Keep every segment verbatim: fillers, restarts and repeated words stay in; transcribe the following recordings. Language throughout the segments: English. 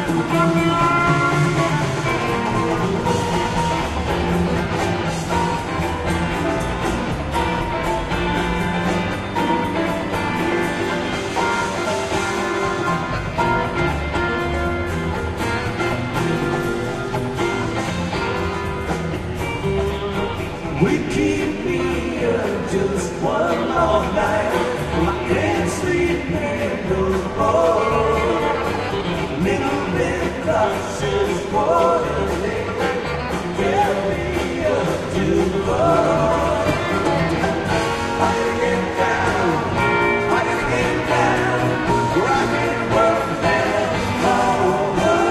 We keep me up just one long night. I can't sleep no more. Midnight crosses quarterly. Get me up to the bar. I gotta get down. I gotta get down. Rock and roll and roll.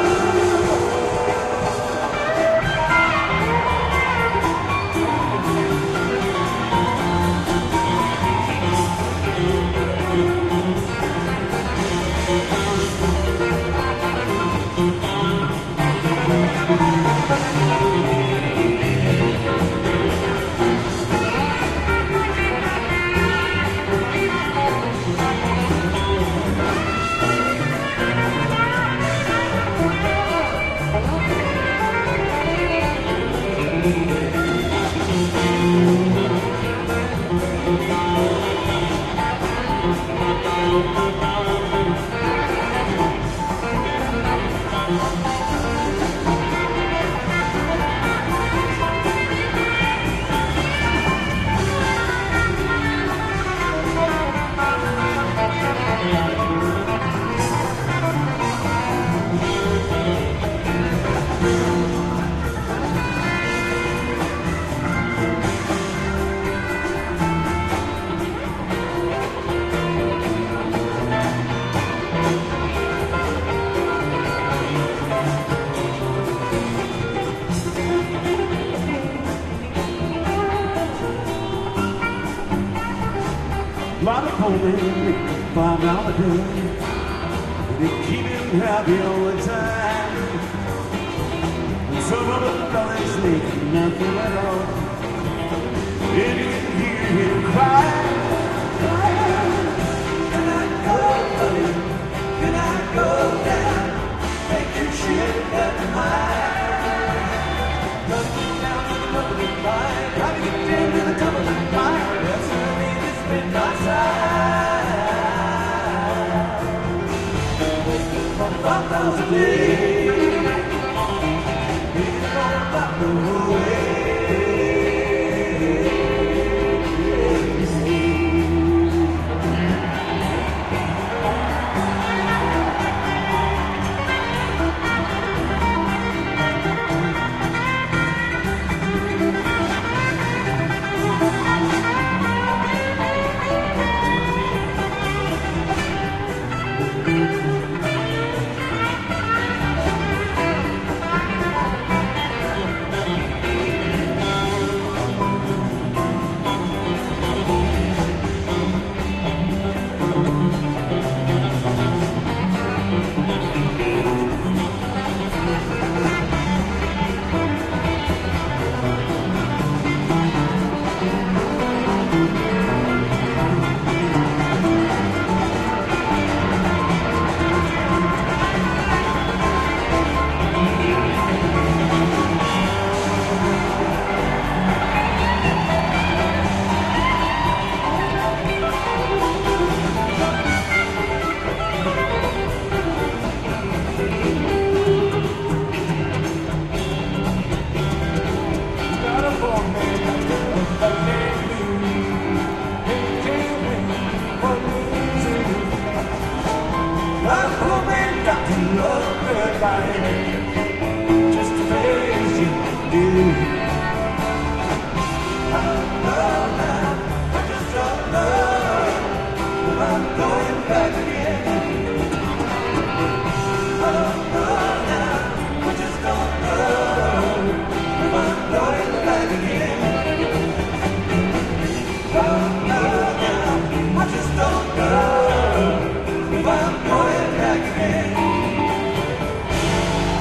Lot of pony, five dollar day. They keep him happy all the time. And some of the fellas make nothing at all. And you can hear him cry. Can I go, buddy? Can I go down? Take your shit at mine. Running down to the public line. How to get down to the top of the line? That's what I mean. Midnight five thousand a day. It's all about the way. Just the things you do. I don't know now, I just don't know if I'm going back again. I don't know now, I just don't know if I'm going back again. I don't know now, I just don't know if I'm going back again.